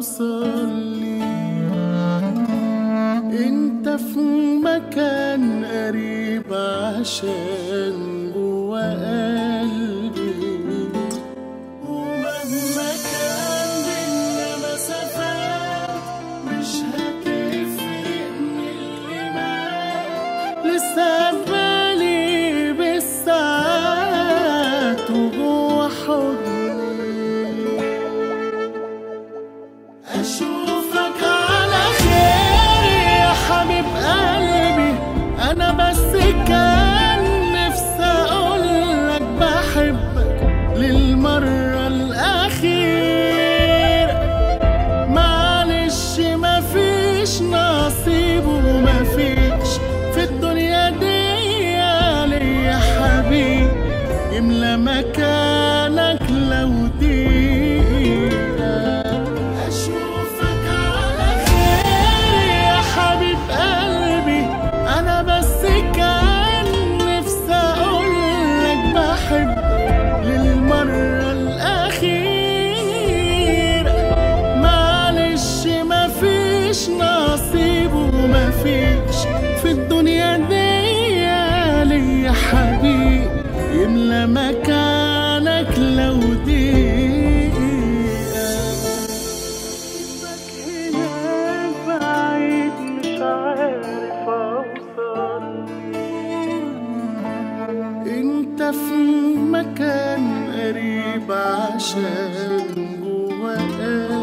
اوصل ليك. انت في مكان قريب عشان جوا قلبي، ومهما كان بينا مسافات مش هتفرق من اللي معاك. لسه بالي بالساعات وجوا حضني، اشوفك على خير يا حبيب قلبي. انا بس كان نفسي اقولك بحبك للمرة الاخيرة. معلش مفيش نصيب ومفيش في الدنيا دي ليا حبيب يملى مكانك لو دقيقة. اشوفك على خير يا حبيب قلبي. انا بس كان نفسي اقولك بحبك للمرة الاخيرة. معلش مفيش نصيب ومفيش في الدنيا دي ليا حبيب يملى مكانك لو دقيقة. سيبك هناك بعيد مش عارف اوصل. انت في مكان قريب عشان جوا قلبي.